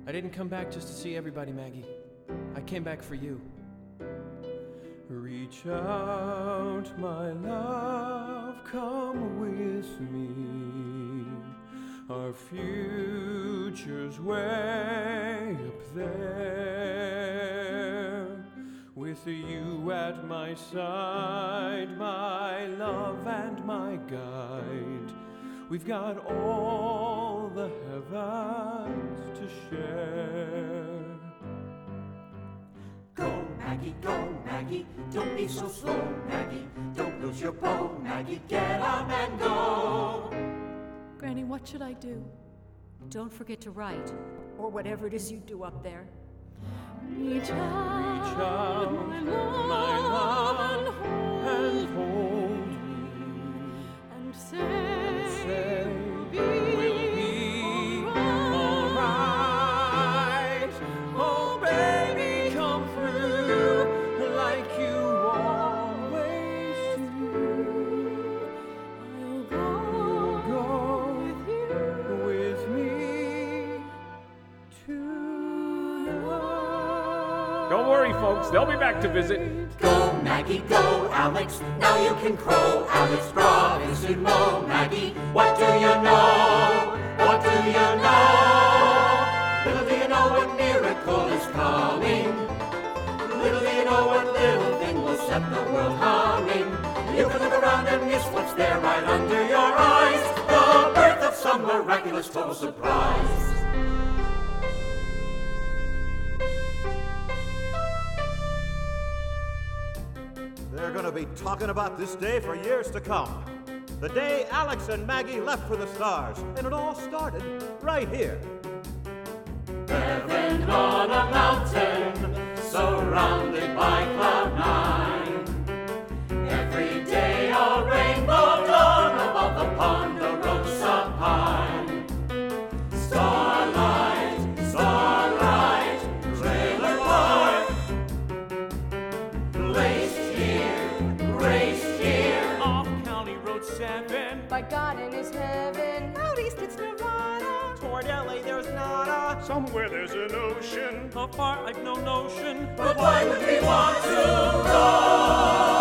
I didn't come back just to see everybody, Maggie. I came back for you. Reach out, my love, come with me. Our future's way up there. With you at my side, my love and my guide. We've got all the heavens to share. Go, Maggie, don't be so slow, Maggie. Don't lose your beau, Maggie, get up and go. Granny, what should I do? Don't forget to write, or whatever it is you do up there. Reach out, my love, and hold me. and say, We'll be alright. Oh, baby, come through like you always do. I'll Go with you. with me tonight. Don't worry, folks. They'll be back to visit. Go, Maggie, go, Alex. Now you can crow, Alex, bravissimo, Maggie. What do you know? What do you know? Little do you know a miracle is coming. Little do you know what little thing will set the world humming. You can look around and miss what's there right under your eyes. The birth of some miraculous total surprise. They're going to be talking about this day for years to come. The day Alex and Maggie left for the stars, and it all started right here. Heaven on a mountain, surrounded by cloud nine. Every day a rainbow dawn above the Ponderosa pine. Starlight, starlight, trailer park. Placed here, graced here. Off County Road 7. By God in his heaven. Out east it's Nevada. Toward LA there's nada. Somewhere there's an ocean. How far I've no notion. But why would we want to go?